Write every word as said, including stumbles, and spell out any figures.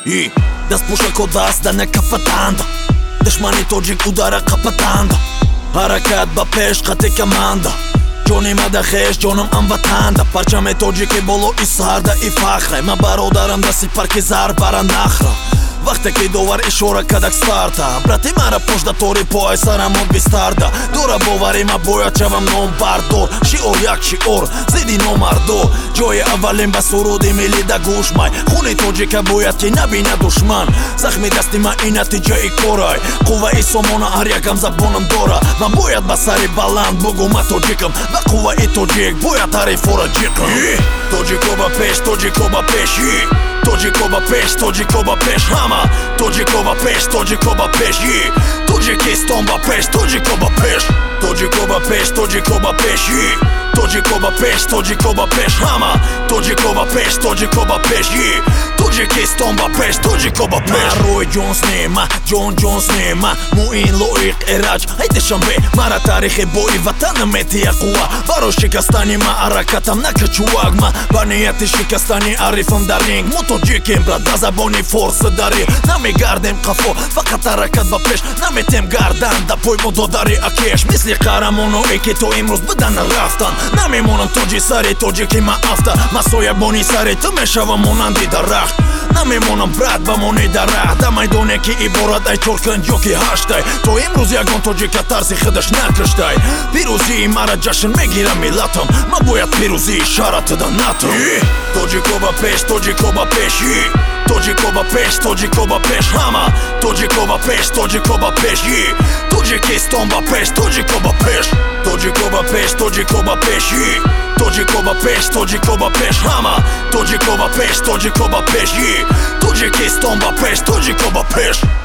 И да спуша код вас да не кафатанда Душмани тоҷик удара қапатанда Ҳаракат ба пеш қати команда ҷони мадахеш ҷонам амватанда парчаме тоҷики боло и сарда и фахре ма бародарам дасти парки зар бара нахра вақте ки довар ишора кадак старта брати мара пошта тори поай сарамот бистарда дора бовари ма бояд шавам номбардор шиор як шиор зиди номардо ҷои аввалин ба суруди милида гӯш май хуни тоҷика бояд ки набина душман захми дасти ма и натиҷаи корай қувваи сомона ҳар якам забонам дора ман бояд ба сари баланд бугу ма тоҷикам ва қувваи тоҷик бояд ҳарифора ҷиқам тоҷико ба пеш тоҷико ба пеш тоҷико ба пеш тоҷико ба пеш ҳама тоҷико ба пеш тоҷико ба пеш тоҷикистон ба пеш тоҷико ба пеш тоҷико ба пеш тоҷико ба пеш тоҷико ба пеш тоҷико ба пеш ҳама тоҷико ба пеш тоҷико ба пеш тоҷикистон ба пеш тоҷико ба пеш рӯй ҷонс нема ҷон ҷонс нема муин лоиқ эраҷ ҳайдашанбе мара таърихи бои ватан метия қувва барои шикастани ма ҳаракатам накачувак ма ба нияти шикастани арифам дар ринг мо тоҷикем брат ба забони форси дари намегардем қафо фақат ҳаракат ба пеш наметем гардан да пой мудодари акеш мисли қаҳрамоное ки то имрӯз бидана рафтан намемонам тоҷи сари тоҷики ма афта ма соябони сари ту мешавам монанди дарахт намемонам брат ба мони дарахт да майдоне ки иборат ай чоркан ё ки ҳаштай то имрӯз ягон тоҷика тарси худаш накаштай пирӯзии мара ҷашн мегира миллатам ма бояд пирӯзии шаҳрат да натам тоҷико ба пеш тоҷико ба пеш тоҷико ба пеш тоҷико ба пеш ҳама тоҷико ба пеш тоҷико ба пеш тоҷикистон ба пеш тоҷико ба пеш тоҷико ба пеш тоҷико ба пеш тоҷико ба пеш тоҷико ба пеш ҳама тоҷико ба пеш тоҷико ба пеш тоҷикистон ба пеш тоҷико ба пеш